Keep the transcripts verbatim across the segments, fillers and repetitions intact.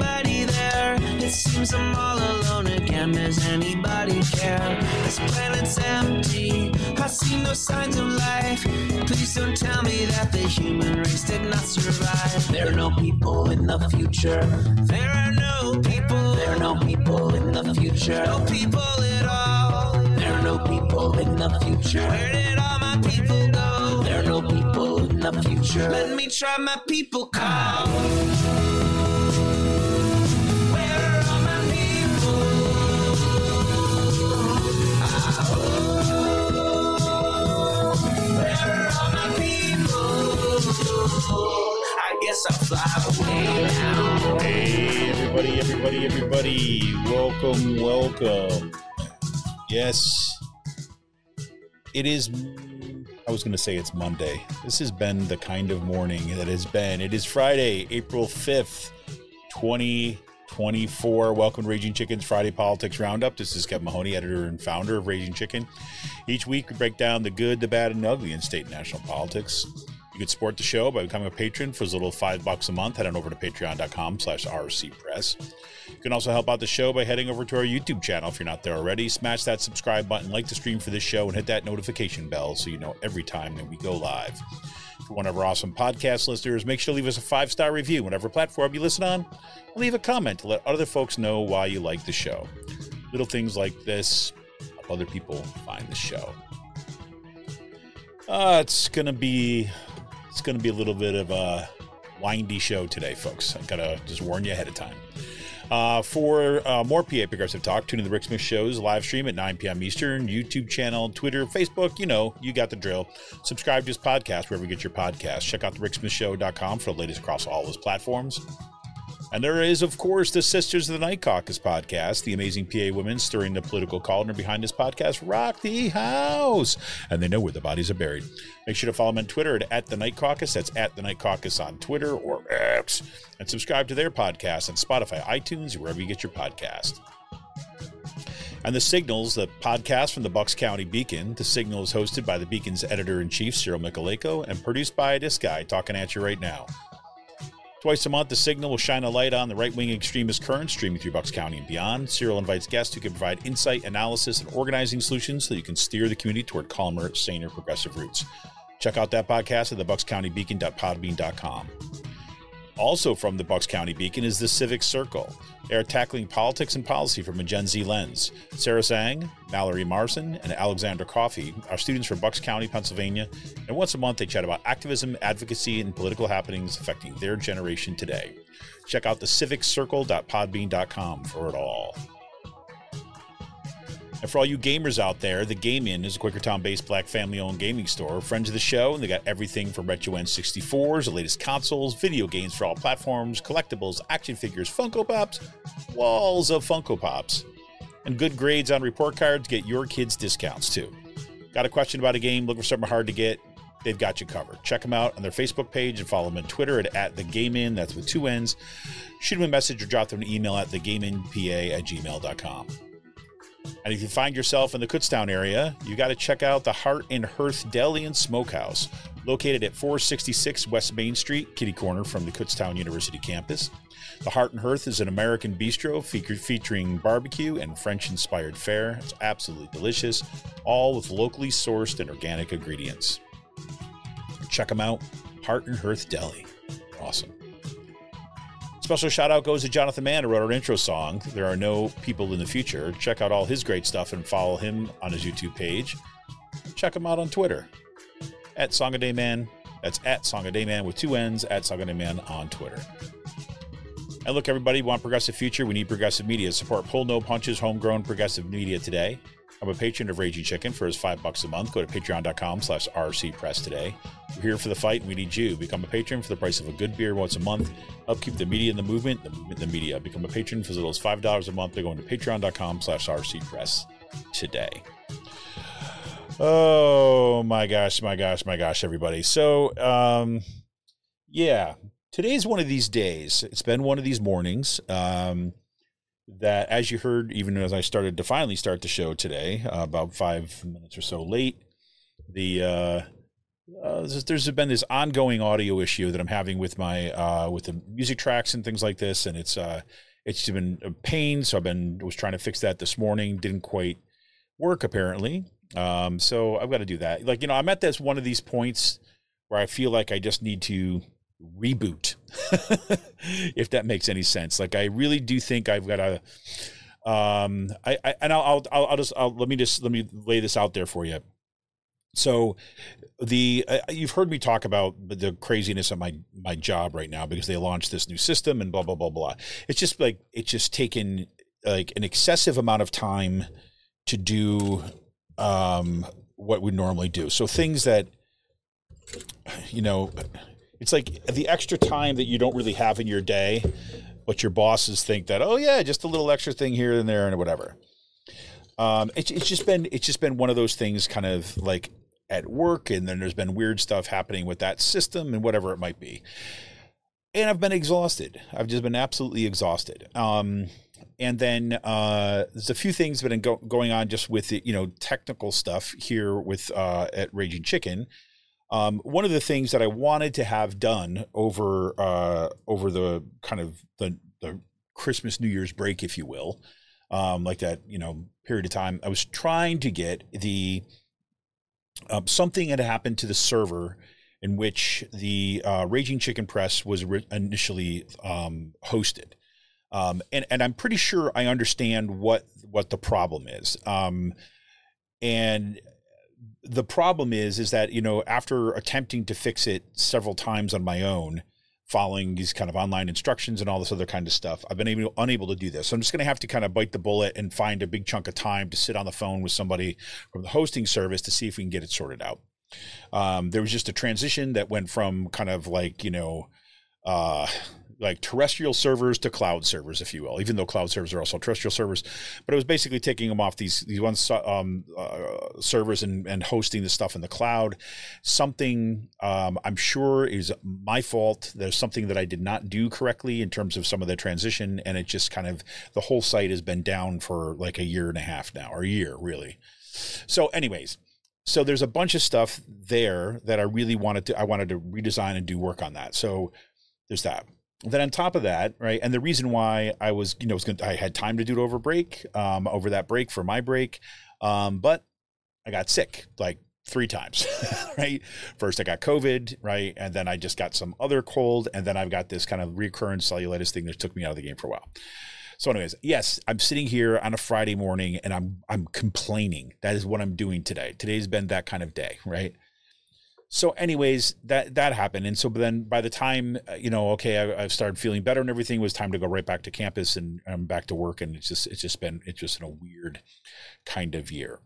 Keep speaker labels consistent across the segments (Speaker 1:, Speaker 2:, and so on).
Speaker 1: nobody there. It seems I'm all alone again. Does anybody care? This planet's empty. I see no signs of life. Please don't tell me that the human race did not survive. There are no people in the future. There are no people. There are no people in the future. No people at all. There are no people in the future. Where did all my people go? There are no people in the future. Let me try my people call. Where are all my people? Where are all my people? I guess I'll fly away now.
Speaker 2: Hey, everybody, everybody, everybody. Welcome, welcome. Yes, it is, I was going to say it's Monday. This has been the kind of morning that has been. It is Friday, April fifth, twenty twenty-four. Welcome to Raging Chicken's Friday Politics Roundup. This is Kevin Mahoney, editor and founder of Raging Chicken. Each week we break down the good, the bad, and ugly in state and national politics. You can support the show by becoming a patron for as little as five bucks a month. Head on over to patreon.com slash rcpress. You can also help out the show by heading over to our YouTube channel if you're not there already. Smash that subscribe button, like the stream for this show, and hit that notification bell so you know every time that we go live. For one of our awesome podcast listeners, make sure to leave us a five-star review whatever platform you listen on, and leave a comment to let other folks know why you like the show. Little things like this help other people find the show. Uh, it's gonna be it's gonna be a little bit of a windy show today, folks. I gotta just warn you ahead of time. Uh, for uh, more P A Progressive Talk, tune in to the Rick Smith Show's live stream at nine p.m. Eastern, YouTube channel, Twitter, Facebook, you know, you got the drill. Subscribe to his podcast wherever you get your podcasts. Check out the rick smith show dot com for the latest across all his platforms. And there is, of course, the Sisters of the Night Caucus podcast. The amazing P A women stirring the political cauldron behind this podcast rock the house. And they know where the bodies are buried. Make sure to follow them on Twitter at, at the Night Caucus. That's at the Night Caucus on Twitter or X. And subscribe to their podcast on Spotify, iTunes, or wherever you get your podcast. And The Signals, the podcast from the Bucks County Beacon. The Signal is hosted by the Beacon's editor-in-chief, Cyril Michaleko, and produced by this guy talking at you right now. Twice a month, The Signal will shine a light on the right-wing extremist currents streaming through Bucks County and beyond. Cyril invites guests who can provide insight, analysis, and organizing solutions so you can steer the community toward calmer, saner, progressive routes. Check out that podcast at the bucks county beacon dot podbean dot com. Also from the Bucks County Beacon is the Civic Circle. They are tackling politics and policy from a Gen Z lens. Sarah Zhang, Mallory Marson, and Alexander Coffey are students from Bucks County, Pennsylvania, and once a month they chat about activism, advocacy, and political happenings affecting their generation today. Check out the civic circle dot podbean dot com for it all. And for all you gamers out there, the Game Inn is a Quakertown-based black family-owned gaming store. Friends of the show, and they got everything from retro N sixty-fours, the latest consoles, video games for all platforms, collectibles, action figures, Funko Pops, walls of Funko Pops, and good grades on report cards. Get your kids discounts too. Got a question about a game, looking for something hard to get? They've got you covered. Check them out on their Facebook page and follow them on Twitter at, at the Game Inn. That's with two N's. Shoot them a message or drop them an email at the game in p a at gmail dot com. And if you find yourself in the Kutztown area, you got to check out the Heart and Hearth Deli and Smokehouse, located at four sixty-six West Main Street, kitty corner from the Kutztown University campus. The Heart and Hearth is an American bistro fe- featuring barbecue and French-inspired fare. It's absolutely delicious, all with locally sourced and organic ingredients. Check them out, Heart and Hearth Deli. Awesome. Special shout out goes to Jonathan Mann, who wrote our intro song, There Are No People in the Future. Check out all his great stuff and follow him on his YouTube page. Check him out on Twitter, at Song a Day Man. That's at Song a Day Man with two N's, at Song a Day Man on Twitter. And look, everybody, we want progressive future. We need progressive media. Support Pull No Punches, homegrown progressive media today. I'm a patron of Raging Chicken for his five bucks a month. Go to patreon.com slash rcpress today. We're here for the fight, and we need you. Become a patron for the price of a good beer once a month. Help keep the media in the movement, the movement in the media. Become a patron for as little as five dollars a month by going to patreon.com slash rcpress today. Oh, my gosh, my gosh, my gosh, everybody. So, um, yeah, today's one of these days. It's been one of these mornings. Um, that, as you heard, even as I started to finally start the show today, uh, about five minutes or so late, the uh, uh, there's, there's been this ongoing audio issue that I'm having with my uh, with the music tracks and things like this, and it's uh, it's been a pain. So I've been was trying to fix that this morning. Didn't quite work apparently. Um, so I've got to do that. Like, you know, I'm at this one of these points where I feel like I just need to reboot, if that makes any sense. Like, I really do think I've got to, um, I, I and I'll, I'll, I'll just, I'll, let me just, let me lay this out there for you. So the, uh, you've heard me talk about the craziness of my, my job right now because they launched this new system and blah, blah, blah, blah. It's just like, it's just taken like an excessive amount of time to do um, what we normally do. So things that, you know, it's like the extra time that you don't really have in your day, but your bosses think that, oh yeah, just a little extra thing here and there and whatever. Um, it's, it's just been, it's just been one of those things kind of like at work. And then there's been weird stuff happening with that system and whatever it might be. And I've been exhausted. I've just been absolutely exhausted. Um, And then uh, there's a few things that have been go- going on just with the, you know, technical stuff here with uh, at Raging Chicken. Um, one of the things that I wanted to have done over uh, over the kind of the, the Christmas New Year's break, if you will, um, like that, you know, period of time, I was trying to get the um, something had happened to the server in which the uh, Raging Chicken Press was re- initially um, hosted. Um, and, and I'm pretty sure I understand what, what the problem is. Um, and the problem is, is that, you know, after attempting to fix it several times on my own, following these kind of online instructions and all this other kind of stuff, I've been able, unable to do this. So I'm just going to have to kind of bite the bullet and find a big chunk of time to sit on the phone with somebody from the hosting service to see if we can get it sorted out. Um, there was just a transition that went from kind of like, you know, uh, like terrestrial servers to cloud servers, if you will, even though cloud servers are also terrestrial servers, but it was basically taking them off these, these one um, uh, servers and, and hosting the stuff in the cloud. Something um, I'm sure is my fault. There's something that I did not do correctly in terms of some of the transition. And it just kind of, the whole site has been down for like a year and a half now, or a year really. So anyways, so there's a bunch of stuff there that I really wanted to, I wanted to redesign and do work on that. So there's that. Then on top of that, right, and the reason why I was, you know, was gonna, I had time to do it over break, um, over that break for my break, um, but I got sick like three times, right? First I got COVID, right, and then I just got some other cold, and then I've got this kind of recurrent cellulitis thing that took me out of the game for a while. So anyways, yes, I'm sitting here on a Friday morning, and I'm I'm complaining. That is what I'm doing today. Today's been that kind of day, right? So anyways, that, that happened. And so then by the time, you know, okay, I, I've started feeling better and everything, it was time to go right back to campus and I'm back to work. And it's just, it's just been, it's just been a weird kind of year.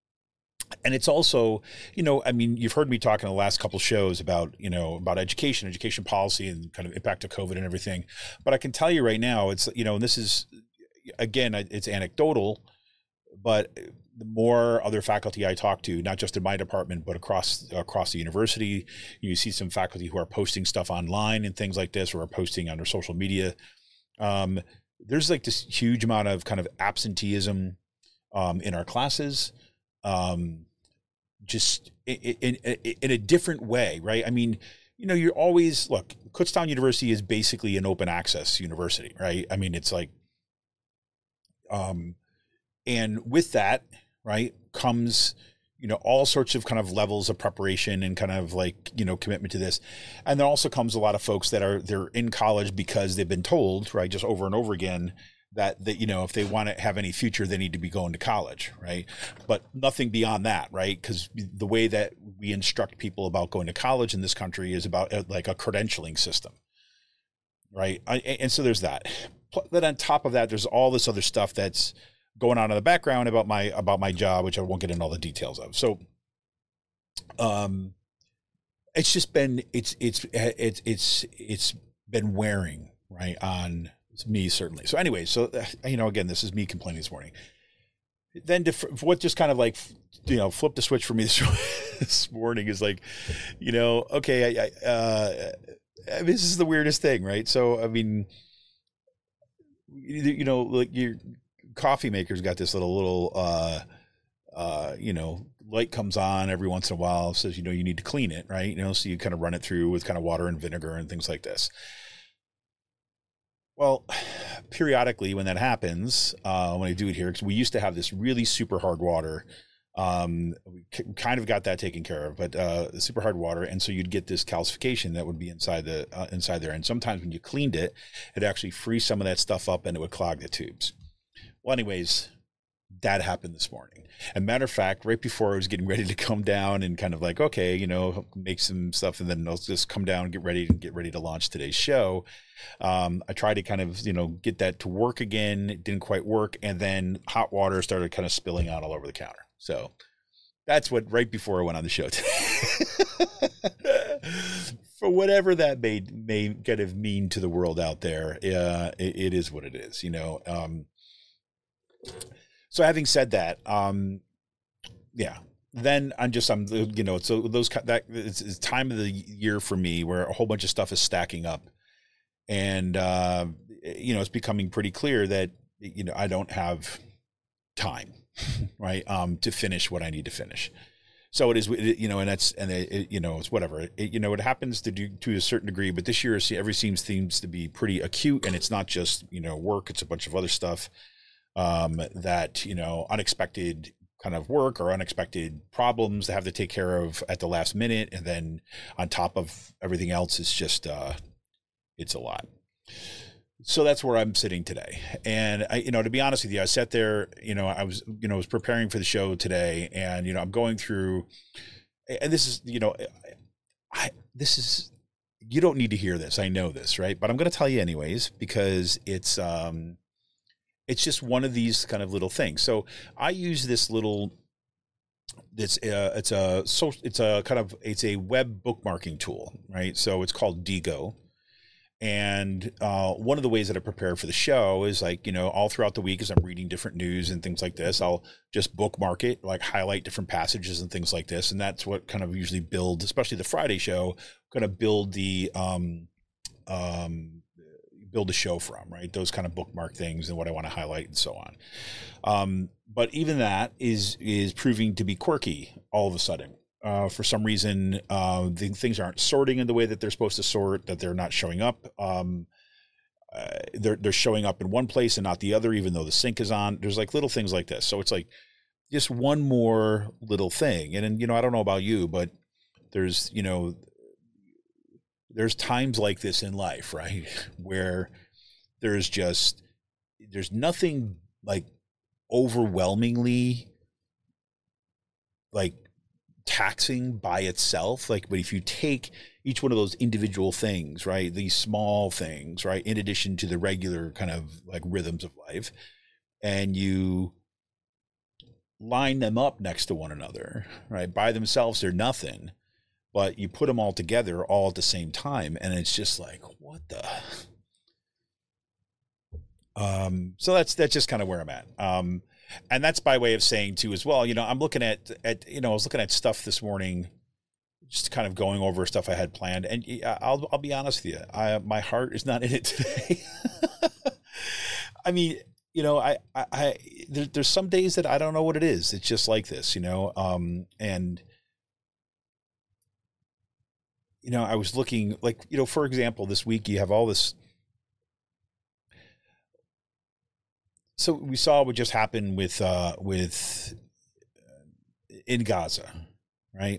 Speaker 2: And it's also, you know, I mean, you've heard me talk in the last couple of shows about, you know, about education, education policy and kind of impact of COVID and everything. But I can tell you right now, it's, you know, and this is, again, it's anecdotal, but the more other faculty I talk to, not just in my department, but across across the university, you see some faculty who are posting stuff online and things like this, or are posting on their social media. Um, there's like this huge amount of kind of absenteeism um, in our classes, um, just in, in, in a different way, right? I mean, you know, you're always, look, Kutztown University is basically an open access university, right? I mean, it's like, um, and with that, right, comes, you know, all sorts of kind of levels of preparation and kind of like, you know, commitment to this. And there also comes a lot of folks that are, they're in college because they've been told, right, just over and over again that, that, you know, if they want to have any future, they need to be going to college, right? But nothing beyond that, right? Because the way that we instruct people about going to college in this country is about uh, like a credentialing system, right? I, and so there's that. Then on top of that, there's all this other stuff that's going on in the background about my, about my job, which I won't get into all the details of. So, um, it's just been, it's, it's, it's, it's, it's been wearing right on me certainly. So anyway, so, you know, again, this is me complaining this morning. Then to, what just kind of like, you know, flipped the switch for me this, this morning is like, you know, okay, I, I uh, this is the weirdest thing, right? So, I mean, you know, like your coffee maker's got this little, little, uh, uh, you know, light comes on every once in a while, says, you know, you need to clean it, right? You know, so you kind of run it through with kind of water and vinegar and things like this. Well, periodically when that happens, uh, when I do it here, because we used to have this really super hard water. Um, we kind of got that taken care of, but uh, the super hard water, and so you'd get this calcification that would be inside the uh, inside there. And sometimes when you cleaned it, it actually frees some of that stuff up, and it would clog the tubes. Well, anyways, that happened this morning. And matter of fact, right before I was getting ready to come down and kind of like, okay, you know, make some stuff, and then I'll just come down, get ready, and get ready to launch today's show. Um, I tried to kind of, you know, get that to work again. It didn't quite work, and then hot water started kind of spilling out all over the counter. So that's what, right before I went on the show today. For whatever that may may kind of mean to the world out there, uh, it, it is what it is, you know. Um, so having said that, um, yeah, then I'm just I'm you know so those that it's, it's time of the year for me where a whole bunch of stuff is stacking up, and uh, you know it's becoming pretty clear that you know I don't have time. Right. Um, to finish what I need to finish. So it is, you know, and that's, and it, it, you know, it's whatever, it, you know, it happens to do to a certain degree, but this year every seems seems to be pretty acute, and it's not just, you know, work, it's a bunch of other stuff, um, that, you know, unexpected kind of work or unexpected problems to have to take care of at the last minute. And then on top of everything else, it's just, uh, it's a lot. So that's where I'm sitting today. And I, you know, to be honest with you, I sat there, you know, I was, you know, was preparing for the show today, and, you know, I'm going through, and this is, you know, I, this is, you don't need to hear this. I know this, right? But I'm going to tell you anyways, because it's, um, it's just one of these kind of little things. So I use this little, it's uh, it's a, so it's a kind of, it's a web bookmarking tool, right? So it's called Diigo. And uh, one of the ways that I prepare for the show is like, you know, all throughout the week as I'm reading different news and things like this, I'll just bookmark it, like highlight different passages and things like this. And that's what kind of usually builds, especially the Friday show, kind of build the, um, um, build a show from, right? Those kind of bookmark things and what I want to highlight and so on. Um, but even that is, is proving to be quirky all of a sudden. Uh, for some reason, uh, the things aren't sorting in the way that they're supposed to sort, that they're not showing up. Um, uh, they're, they're showing up in one place and not the other, even though the sync is on. There's like little things like this. So it's like just one more little thing. And, and, you know, I don't know about you, but there's, you know, there's times like this in life, right? Where there's just, there's nothing like overwhelmingly like taxing by itself. Like, but if you take each one of those individual things, right, these small things, right, in addition to the regular kind of like rhythms of life, and you line them up next to one another, right, by themselves, they're nothing, but you put them all together all at the same time, and it's just like, what the, um, so that's, that's just kind of where I'm at. Um, And that's by way of saying too, as well, you know, I'm looking at, at, you know, I was looking at stuff this morning, just kind of going over stuff I had planned. And I'll, I'll be honest with you. I, my heart is not in it today. I mean, you know, I, I, I there, there's some days that I don't know what it is. It's just like this, you know? Um, and, you know, I was looking like, you know, for example, this week you have all this. So we saw what just happened with, uh, with uh, in Gaza, right?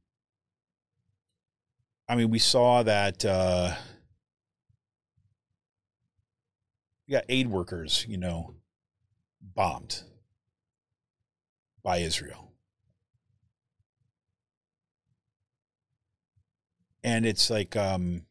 Speaker 2: I mean, we saw that, uh, we got aid workers, you know, bombed by Israel. And it's like, um,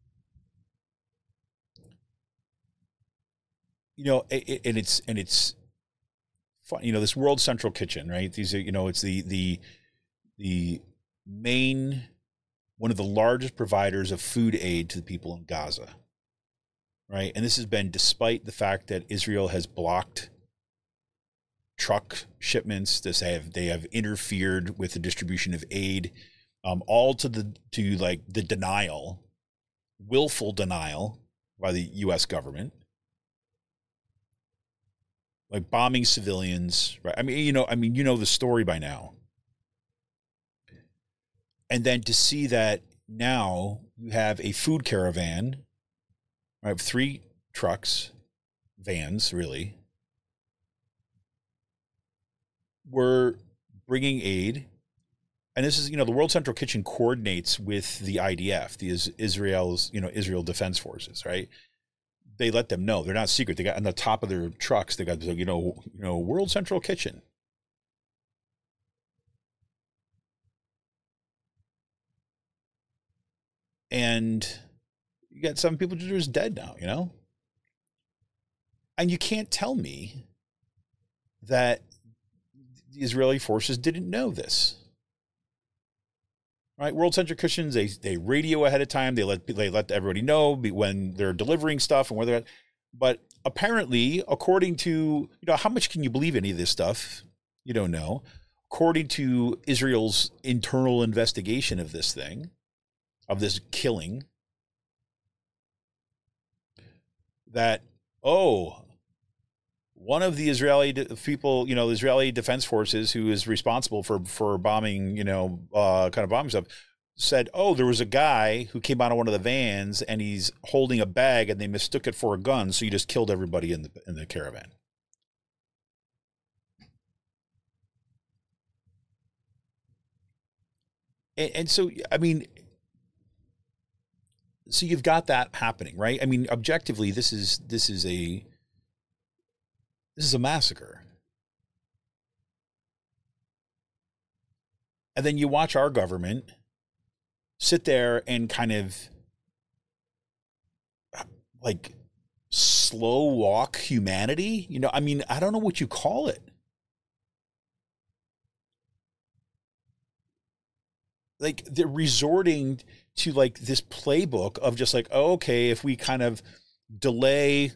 Speaker 2: you know, it, and it's, and it's fun, you know, this World Central Kitchen, right? These are, you know, it's the, the, the main, one of the largest providers of food aid to the people in Gaza, right? And this has been despite the fact that Israel has blocked truck shipments. This have, they have interfered with the distribution of aid, um, all to the, to like the denial, willful denial by the U S government. Like bombing civilians, right? I mean, you know, I mean, you know the story by now, And then to see that now you have a food caravan, I have three trucks, vans, really. We're bringing aid. And this is, you know, the World Central Kitchen coordinates with the I D F, the Israel's, you know, Israel Defense Forces, right? They let them know. They're not secret. They got on the top of their trucks, they got, you know, you know, World Central Kitchen. And you got some people that are just dead now, you know? And you can't tell me that the Israeli forces didn't know this. Right? World Central Kitchens, they they radio ahead of time. They let they let everybody know when they're delivering stuff and where they're at. But apparently, according to, you know, how much can you believe any of this stuff? You don't know. According to Israel's internal investigation of this thing, of this killing, that, oh, one of the Israeli people, you know, the Israeli Defense Forces, who is responsible for, for bombing, you know, uh, kind of bombing stuff, said, oh, there was a guy who came out of one of the vans and he's holding a bag and they mistook it for a gun. So you just killed everybody in the, in the caravan. And, and so, I mean, so you've got that happening, right? I mean, objectively, this is, this is a, This is a massacre. And then you watch our government sit there and kind of like slow walk humanity. You know, I mean, I don't know what you call it. Like they're resorting to like this playbook of just like, oh, okay, if we kind of delay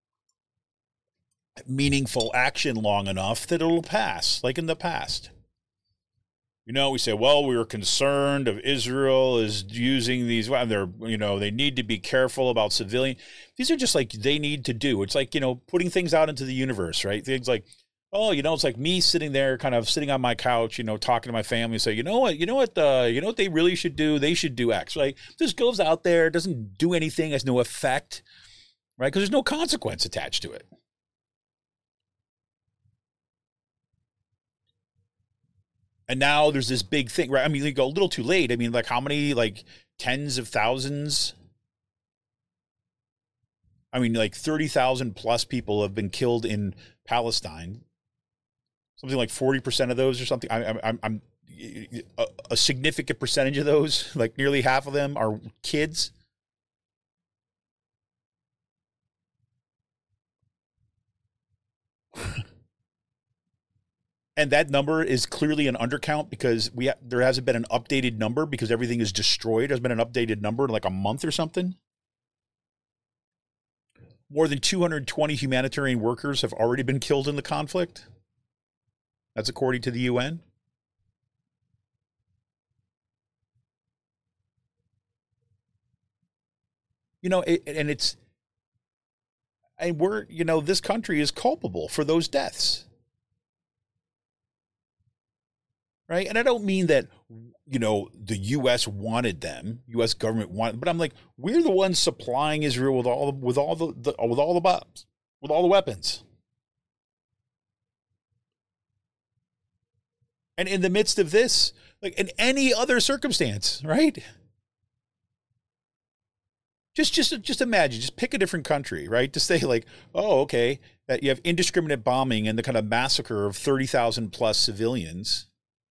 Speaker 2: meaningful action long enough that it'll pass, like in the past. You know, we say, well, we were concerned of Israel is using these, well, they're, you know, they need to be careful about civilian. These are just like they need to do. It's like, you know, putting things out into the universe, right? Things like, oh, you know, it's like me sitting there kind of sitting on my couch, you know, talking to my family and say, you know what, you know what, uh, you know what they really should do? They should do X, right? This goes out there, doesn't do anything, has no effect, right? Because there's no consequence attached to it. And now there's this big thing, right? I mean, you go a little too late. I mean, like how many, like tens of thousands? I mean, like thirty thousand plus people have been killed in Palestine. Something like forty percent of those or something. I, I'm, I'm a, a significant percentage of those, like nearly half of them are kids. And that number is clearly an undercount because we ha- there hasn't been an updated number because everything is destroyed. There's been an updated number in like a month or something. More than two hundred twenty humanitarian workers have already been killed in the conflict. That's according to the U N. You know, it, and it's, and we're, you know, this country is culpable for those deaths. Right. And I don't mean that, you know, the U S wanted them, U S government wanted, but I'm like, we're the ones supplying Israel with all, with all the, the with all the bombs, with all the weapons. And in the midst of this, like in any other circumstance, right? Just, just, just imagine, just pick a different country, right? To say like, oh, okay, that you have indiscriminate bombing and the kind of massacre of thirty thousand plus civilians.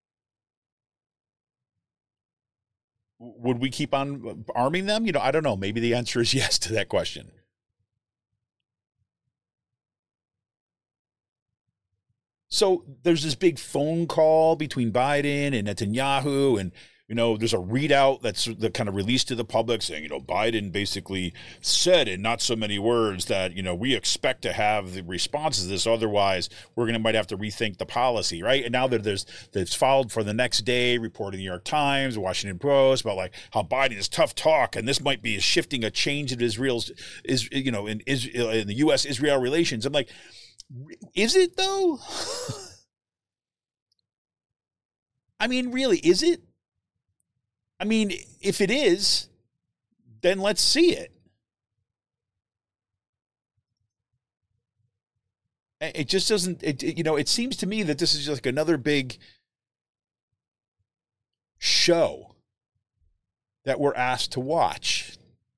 Speaker 2: Would we keep on arming them? You know, I don't know. Maybe the answer is yes to that question. So there's this big phone call between Biden and Netanyahu, and, you know, there's a readout that's that kind of released to the public saying, you know, Biden basically said in not so many words that, you know, we expect to have the responses to this. Otherwise, we're going to might have to rethink the policy. Right. And now that there's that's followed for the next day, report in the New York Times, Washington Post about like how Biden is tough talk. And this might be shifting a change in Israel's is, you know, in, in the U S Israel relations. I'm like, is it though? I mean, really, is it? I mean, if it is, then let's see it. It just doesn't, it, it, you know, it seems to me that this is just like another big show that we're asked to watch.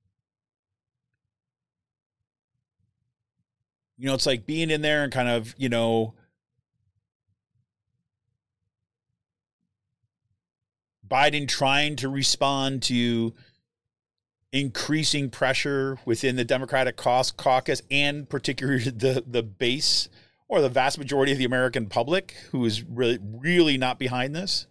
Speaker 2: You know, it's like being in there and kind of, you know, Biden trying to respond to increasing pressure within the Democratic caucus and particularly the, the base or the vast majority of the American public who is really, really not behind this.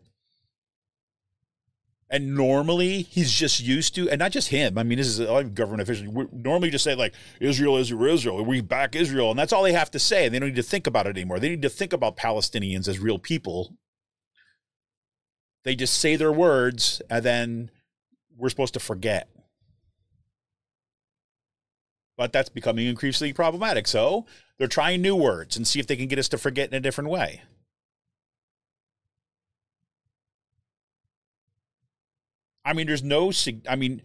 Speaker 2: And normally he's just used to, and not just him. I mean, this is a government official. We normally just say like, Israel, Israel, Israel. We back Israel. And that's all they have to say. They don't need to think about it anymore. They need to think about Palestinians as real people. They just say their words and then we're supposed to forget. But that's becoming increasingly problematic. So they're trying new words and see if they can get us to forget in a different way. I mean, there's no, I mean,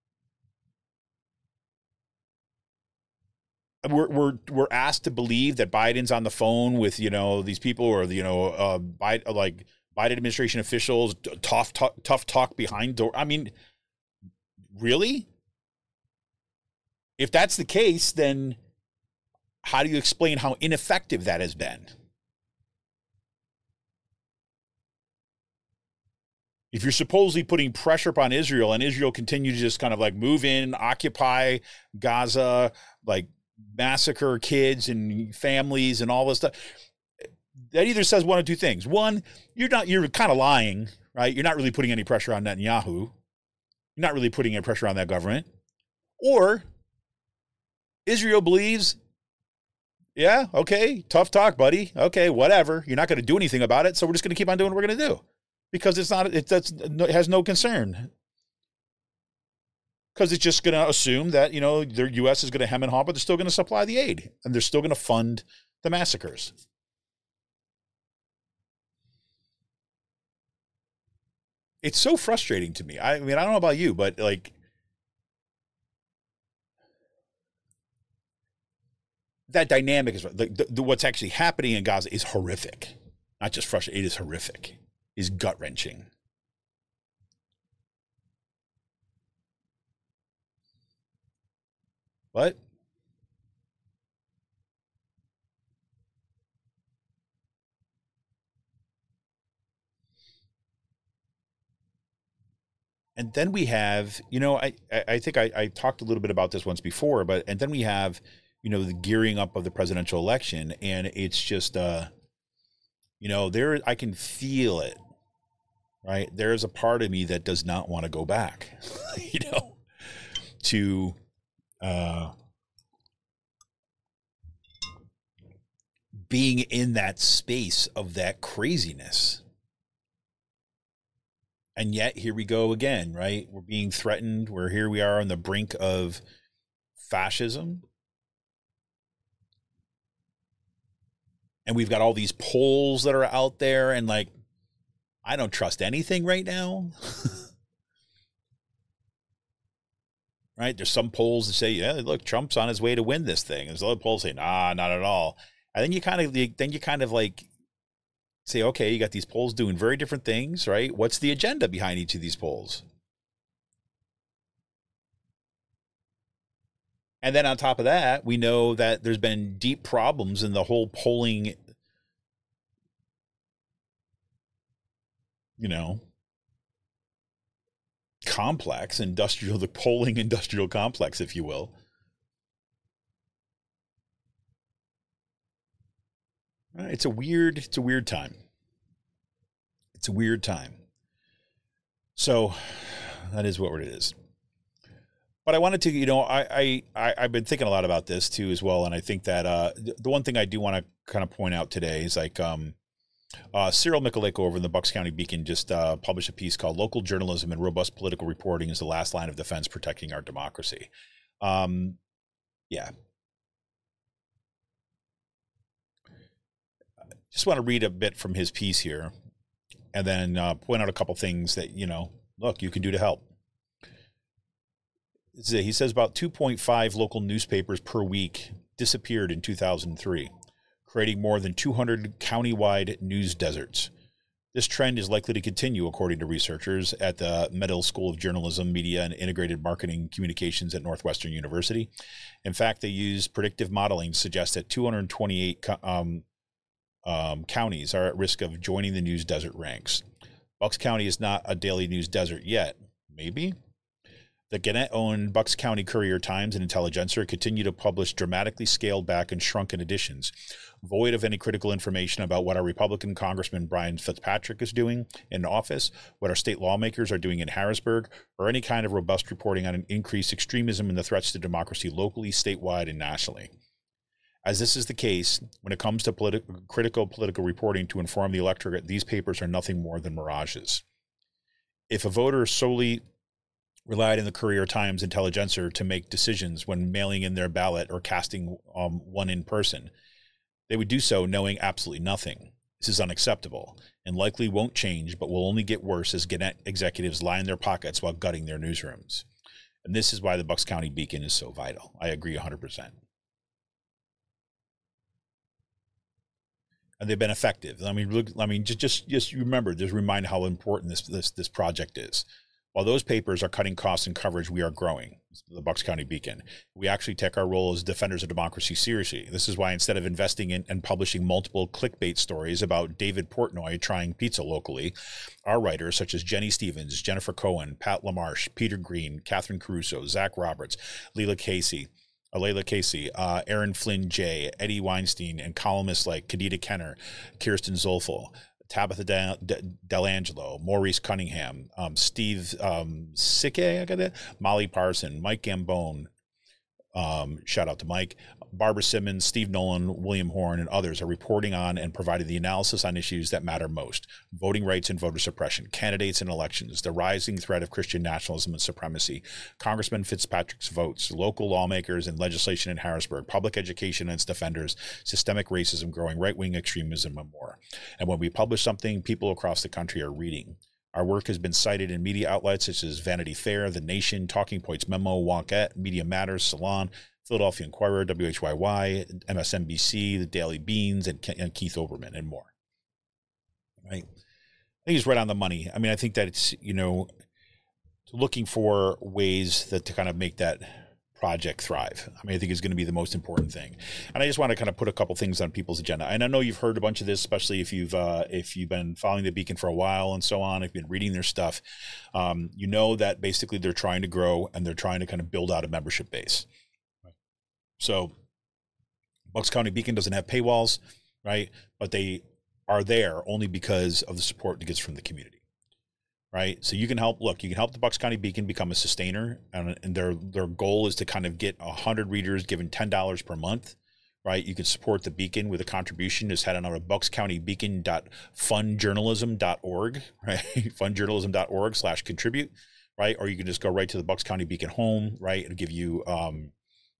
Speaker 2: we're, we're, we're asked to believe that Biden's on the phone with, you know, these people or, you know, uh, Biden, like Biden administration officials, tough, tough, tough talk behind door. I mean, really? If that's the case, then how do you explain how ineffective that has been? If you're supposedly putting pressure upon Israel and Israel continue to just kind of like move in, occupy Gaza, like massacre kids and families and all this stuff, that either says one of two things. One, you're not, you're kind of lying, right? You're not really putting any pressure on Netanyahu. You're not really putting any pressure on that government. Or Israel believes, yeah, okay, tough talk, buddy. Okay, whatever. You're not going to do anything about it, so we're just going to keep on doing what we're going to do. Because it's not, it, that's, it has no concern. Because it's just going to assume that, you know, the U S is going to hem and haw, but they're still going to supply the aid. And they're still going to fund the massacres. It's so frustrating to me. I mean, I don't know about you, but like, that dynamic is, like, the, the, what's actually happening in Gaza is horrific. Not just frustrating, it is horrific. Is gut-wrenching. What? And then we have, you know, I, I think I, I talked a little bit about this once before, but, and then we have, you know, the gearing up of the presidential election, and it's just, uh, you know, there, I can feel it, right? There's a part of me that does not want to go back, you know, to, uh, being in that space of that craziness. And yet here we go again, right? We're being threatened. We're here we are on the brink of fascism. And we've got all these polls that are out there, and like, I don't trust anything right now. Right? There's some polls that say, yeah, look, Trump's on his way to win this thing. There's other polls saying, nah, not at all. And then you kind of, then you kind of like say, okay, you got these polls doing very different things, right? What's the agenda behind each of these polls? And then on top of that, we know that there's been deep problems in the whole polling, you know, complex, industrial, the polling industrial complex, if you will. It's a weird, it's a weird time. It's a weird time. So that is what it is. But I wanted to, you know, I, I, I've been thinking a lot about this too as well. And I think that uh, the one thing I do want to kind of point out today is like um, uh, Cyril Michaleko over in the Bucks County Beacon just uh, published a piece called Local Journalism and Robust Political Reporting is the Last Line of Defense Protecting Our Democracy. Um, yeah. Just want to read a bit from his piece here and then uh, point out a couple things that, you know, look, you can do to help. He says about two point five local newspapers per week disappeared in two thousand three, creating more than two hundred countywide news deserts. This trend is likely to continue, according to researchers at the Medill School of Journalism, Media, and Integrated Marketing Communications at Northwestern University. In fact, they use predictive modeling to suggest that two hundred twenty-eight um, um, counties are at risk of joining the news desert ranks. Bucks County is not a daily news desert yet. Maybe? The Gannett-owned Bucks County Courier-Times and Intelligencer continue to publish dramatically scaled-back and shrunken editions, void of any critical information about what our Republican Congressman Brian Fitzpatrick is doing in office, what our state lawmakers are doing in Harrisburg, or any kind of robust reporting on an increased extremism and the threats to democracy locally, statewide, and nationally. As this is the case, when it comes to politi- critical political reporting to inform the electorate, these papers are nothing more than mirages. If a voter solely relied on the Courier-Times Intelligencer to make decisions when mailing in their ballot or casting um, one in person, they would do so knowing absolutely nothing. This is unacceptable and likely won't change, but will only get worse as Gannett executives line their pockets while gutting their newsrooms. And this is why the Bucks County Beacon is so vital. I agree one hundred percent. And they've been effective. I mean, look, I mean, just just just remember, just remind how important this this this project is. While those papers are cutting costs and coverage, we are growing, the Bucks County Beacon. We actually take our role as defenders of democracy seriously. This is why instead of investing in and publishing multiple clickbait stories about David Portnoy trying pizza locally, our writers such as Jenny Stevens, Jennifer Cohen, Pat LaMarche, Peter Green, Catherine Caruso, Zach Roberts, Leila Casey, uh, Layla Casey, uh, Aaron Flynn J, Eddie Weinstein, and columnists like Kadita Kenner, Kirsten Zolfel, Tabitha De- De- Delangelo, Maurice Cunningham, um, Steve um, Sicke, I got it, Molly Parson, Mike Gambone, um, shout out to Mike, Barbara Simmons, Steve Nolan, William Horn, and others are reporting on and providing the analysis on issues that matter most: voting rights and voter suppression, candidates and elections, the rising threat of Christian nationalism and supremacy, Congressman Fitzpatrick's votes, local lawmakers and legislation in Harrisburg, public education and its defenders, systemic racism, growing right-wing extremism, and more. And when we publish something, people across the country are reading. Our work has been cited in media outlets such as Vanity Fair, The Nation, Talking Points Memo, Wonkette, Media Matters, Salon, Philadelphia Inquirer, W H Y Y, M S N B C, The Daily Beans, and, and Keith Olbermann, and more. Right? I think he's right on the money. I mean, I think that it's, you know, looking for ways that to kind of make that project thrive. I mean, I think is going to be the most important thing. And I just want to kind of put a couple things on people's agenda. And I know you've heard a bunch of this, especially if you've uh, if you've been following the Beacon for a while and so on, if you've been reading their stuff. Um, you know that basically they're trying to grow and they're trying to kind of build out a membership base. Right. So Bucks County Beacon doesn't have paywalls, right? But they are there only because of the support it gets from the community. Right. So you can help, look, you can help the Bucks County Beacon become a sustainer. And, and their their goal is to kind of get one hundred readers given ten dollars per month. Right. You can support the Beacon with a contribution. Just head on over to bucks county beacon dot fun journalism dot org, right? fun journalism dot org slash contribute. Right. Or you can just go right to the Bucks County Beacon home. Right. It'll give you um,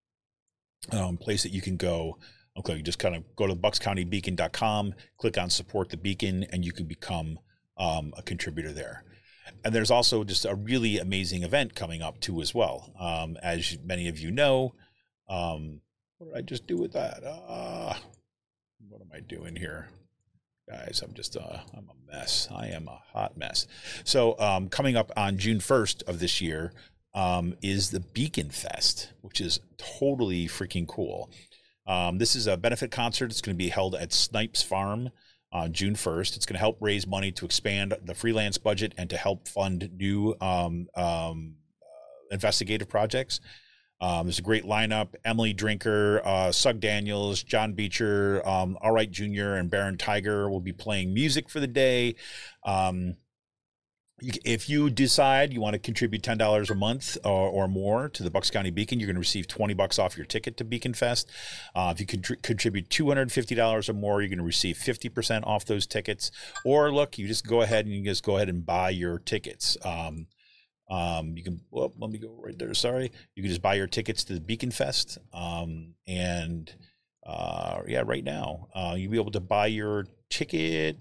Speaker 2: um place that you can go. Okay. You just kind of go to bucks county beacon dot com, click on support the Beacon, and you can become um, a contributor there. And there's also just a really amazing event coming up too as well. Um, as many of you know, um, what did I just do with that? Uh, what am I doing here? Guys, I'm just, uh, I'm a mess. I am a hot mess. So um, coming up on June first of this year um, is the Beacon Fest, which is totally freaking cool. Um, this is a benefit concert. It's going to be held at Snipes Farm on June first. It's going to help raise money to expand the freelance budget and to help fund new um, um, uh, investigative projects. Um, there's a great lineup: Emily Drinker, uh, Sug Daniels, John Beecher, um, All Right Junior, and Baron Tiger will be playing music for the day. Um, If you decide you want to contribute ten dollars a month or, or more to the Bucks County Beacon, you're going to receive twenty bucks off your ticket to Beacon Fest. Uh, if you contri- contribute two hundred fifty dollars or more, you're going to receive fifty percent off those tickets. Or look, you just go ahead and you just go ahead and buy your tickets. Um, um, you can, well, let me go right there. Sorry. You can just buy your tickets to the Beacon Fest. Um, and uh, yeah, right now, uh, you'll be able to buy your ticket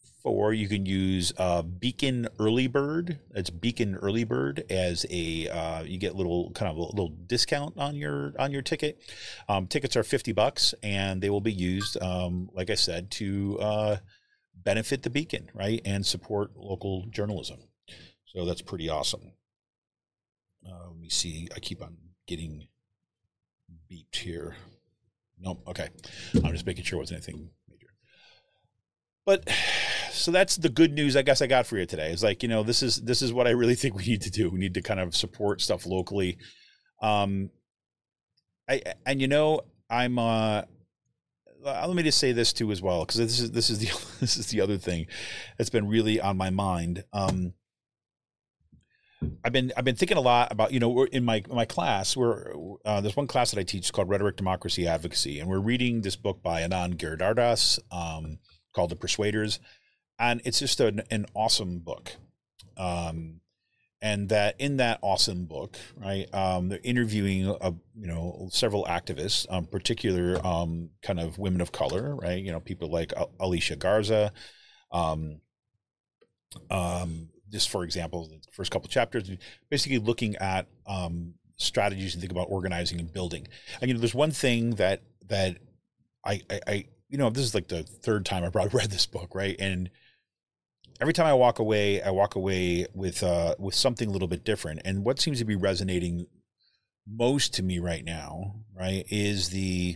Speaker 2: for, you can use uh, Beacon Early Bird. It's Beacon Early Bird as a uh, you get a little kind of a little discount on your on your ticket. Um, tickets are fifty bucks, and they will be used, um, like I said, to uh, benefit the Beacon, right, and support local journalism. So that's pretty awesome. Uh, let me see. I keep on getting beeped here. Nope. Okay. I'm just making sure it wasn't anything major. But so that's the good news I guess I got for you today. It's like, you know, this is this is what I really think we need to do. We need to kind of support stuff locally. Um, I and you know, I'm uh, let me just say this too as well, because this is this is the this is the other thing that's been really on my mind. Um, I've been I've been thinking a lot about, you know, we're in my my class, we're uh, there's one class that I teach called Rhetoric, Democracy, Advocacy, and we're reading this book by Anand Giridharadas um, called The Persuaders, and it's just an, an awesome book. Um, and that in that awesome book, right, um, they're interviewing uh, you know several activists, um, particular um, kind of women of color, right, you know, people like Alicia Garza. Um, um, Just for example, the first couple of chapters, basically looking at um, strategies and think about organizing and building. And you know, there's one thing that that I, I, I you know, this is like the third time I probably read this book, right? And every time I walk away, I walk away with uh, with something a little bit different. And what seems to be resonating most to me right now, right, is the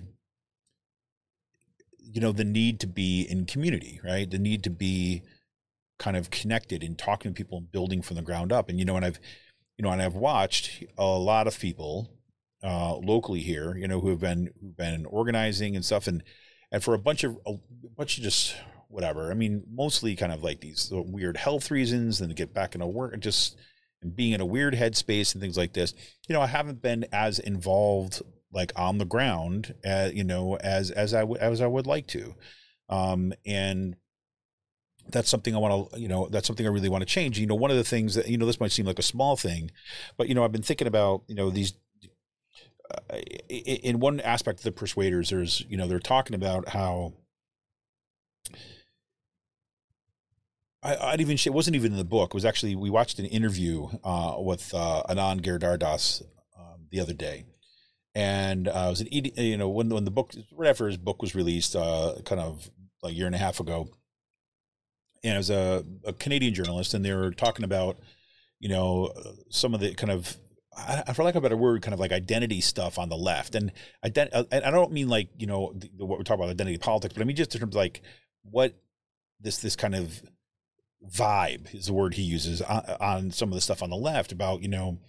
Speaker 2: you know the need to be in community, right? The need to be kind of connected and talking to people and building from the ground up. And, you know, and I've, you know, and I've watched a lot of people uh, locally here, you know, who have been, who've been organizing and stuff. And, and for a bunch of, a bunch of just whatever, I mean, mostly kind of like these weird health reasons and to get back into work and just and being in a weird headspace and things like this, you know, I haven't been as involved like on the ground, uh, you know, as, as I would, as I would like to. Um, and, that's something I want to, you know, that's something I really want to change. You know, one of the things that, you know, this might seem like a small thing, but, you know, I've been thinking about, you know, these, uh, in one aspect of the Persuaders, there's, you know, they're talking about how, I, I'd even, it wasn't even in the book. It was actually, we watched an interview uh, with uh, Anand Giridharadas um, the other day. And uh, it was an, you know, when, when the book, right after his book was released, uh, kind of like a year and a half ago, and it was a, a Canadian journalist, and they were talking about, you know, some of the kind of, I, for lack of a better word, kind of like identity stuff on the left. And ident- I don't mean like, you know, the, what we're talking about, identity politics, but I mean just in terms of like what this this kind of vibe is the word he uses on, on some of the stuff on the left about, you know,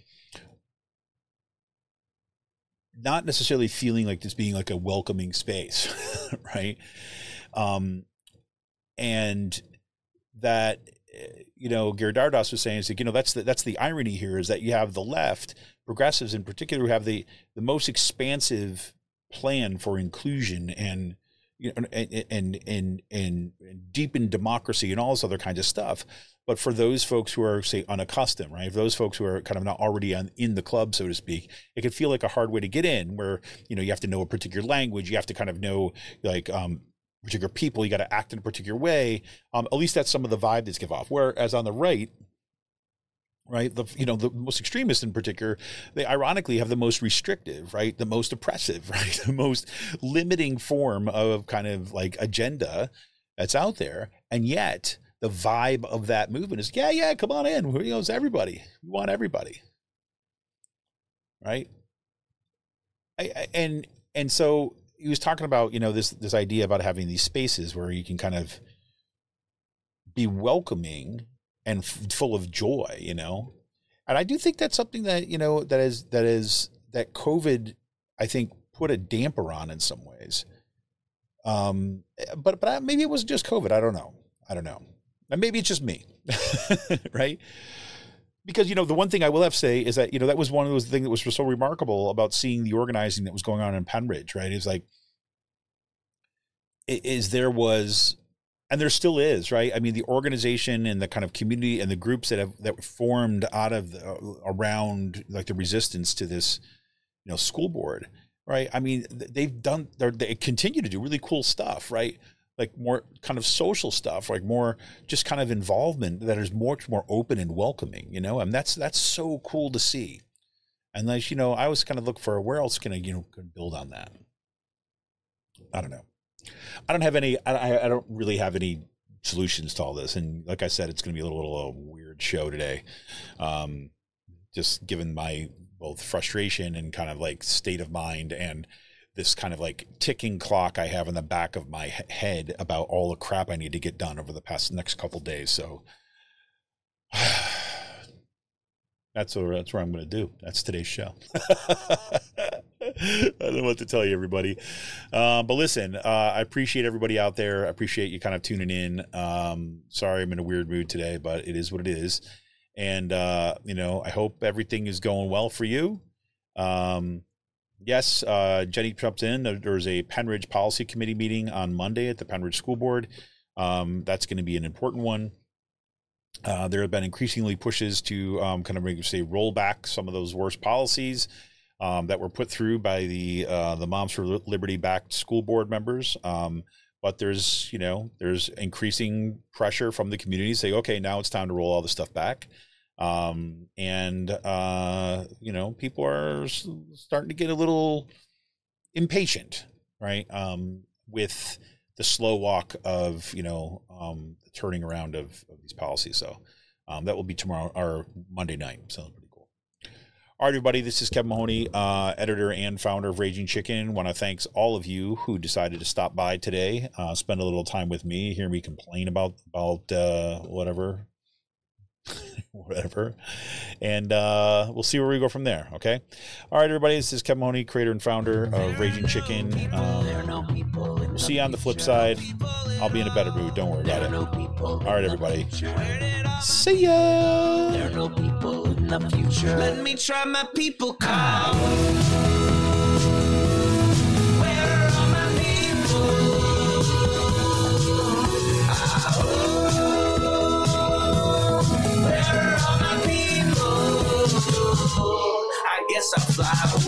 Speaker 2: not necessarily feeling like this being like a welcoming space, right? Um, and that, you know, Giridharadas was saying, is like, you know, that's the, that's the irony here, is that you have the left, progressives in particular, who have the, the most expansive plan for inclusion and, you know, and, and, and, and deepen democracy and all this other kinds of stuff. But for those folks who are, say, unaccustomed, right, for those folks who are kind of not already on, in the club, so to speak, it can feel like a hard way to get in, where, you know, you have to know a particular language, you have to kind of know, like, um, particular people, you got to act in a particular way. Um, at least that's some of the vibe that's give off. Whereas on the right, right, the you know the most extremists in particular, they ironically have the most restrictive, right, the most oppressive, right, the most limiting form of kind of like agenda that's out there. And yet the vibe of that movement is, yeah, yeah, come on in. You know, it's everybody. We want everybody, right? I, I, and and so. He was talking about, you know, this this idea about having these spaces where you can kind of be welcoming and f- full of joy, you know. And I do think that's something that, you know, that is that is that COVID, I think, put a damper on in some ways. Um, but but maybe it wasn't just COVID. I don't know. I don't know. And maybe it's just me, right? Because, you know, the one thing I will have to say is that, you know, that was one of those things that was so remarkable about seeing the organizing that was going on in Pennridge, right? It's like, is there was, and there still is, right? I mean, the organization and the kind of community and the groups that have, that were formed out of, the, around like the resistance to this, you know, school board, right? I mean, they've done, they continue to do really cool stuff, right? like more kind of social stuff, like more just kind of involvement that is much more open and welcoming, you know, and that's, that's so cool to see. And like, you know, I was kind of look for where else can I, you know, build on that. I don't know. I don't have any, I, I don't really have any solutions to all this. And like I said, it's going to be a little, little weird show today. Um, just given my both frustration and kind of like state of mind and this kind of like ticking clock I have in the back of my head about all the crap I need to get done over the past next couple days. So that's where, that's where I'm going to do. That's today's show. I don't know what to tell you, everybody. Uh, but listen, uh, I appreciate everybody out there. I appreciate you kind of tuning in. Um, sorry, I'm in a weird mood today, but it is what it is. And, uh, you know, I hope everything is going well for you. Um, yes, uh, Jenny jumped in. There's a Penridge Policy Committee meeting on Monday at the Penridge School Board. Um, that's going to be an important one. Uh, there have been increasingly pushes to um, kind of make, say, roll back some of those worst policies um, that were put through by the uh, the Moms for Liberty-backed school board members. Um, but there's, you know, there's increasing pressure from the community to say, okay, now it's time to roll all this stuff back. Um, and, uh, you know, people are starting to get a little impatient, right? Um, with the slow walk of, you know, um, the turning around of, of these policies. So um, that will be tomorrow or Monday night. So pretty cool. All right, everybody, this is Kevin Mahoney, uh, editor and founder of Raging Chicken. Want to thank all of you who decided to stop by today, uh, spend a little time with me, hear me complain about, about uh, whatever, whatever. And uh, we'll see where we go from there, okay? All right, everybody, this is Kevin Mahoney, creator and founder of Raging Chicken. Um, we'll see you on the flip side. I'll be in a better mood. Don't worry about it. All right, everybody. See ya.
Speaker 1: There are no people in the future. Let me try my people call. Where are all my people? Where are all my people? I guess I'll fly.